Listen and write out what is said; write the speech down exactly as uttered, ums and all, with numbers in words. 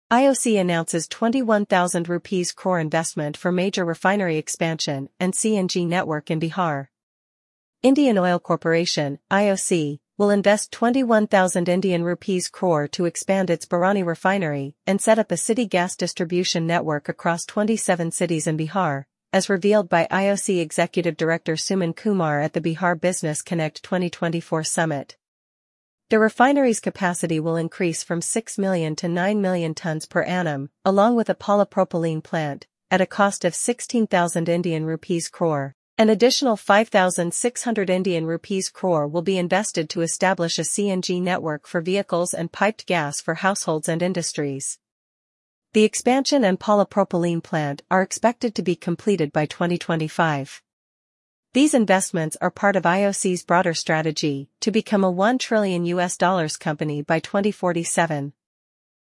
I O C announces twenty-one thousand rupees crore investment for major refinery expansion and C N G network in Bihar. Indian Oil Corporation, I O C, will invest twenty-one thousand Indian rupees crore to expand its Barauni refinery and set up a city gas distribution network across twenty-seven cities in Bihar, as revealed by I O C Executive Director Suman Kumar at the Bihar Business Connect twenty twenty-four summit. The refinery's capacity will increase from six million to nine million tons per annum, along with a polypropylene plant, at a cost of sixteen thousand Indian rupees crore. An additional five thousand six hundred Indian rupees crore will be invested to establish a C N G network for vehicles and piped gas for households and industries. The expansion and polypropylene plant are expected to be completed by twenty twenty-five. These investments are part of I O C's broader strategy to become a one trillion U S dollars company by twenty forty-seven.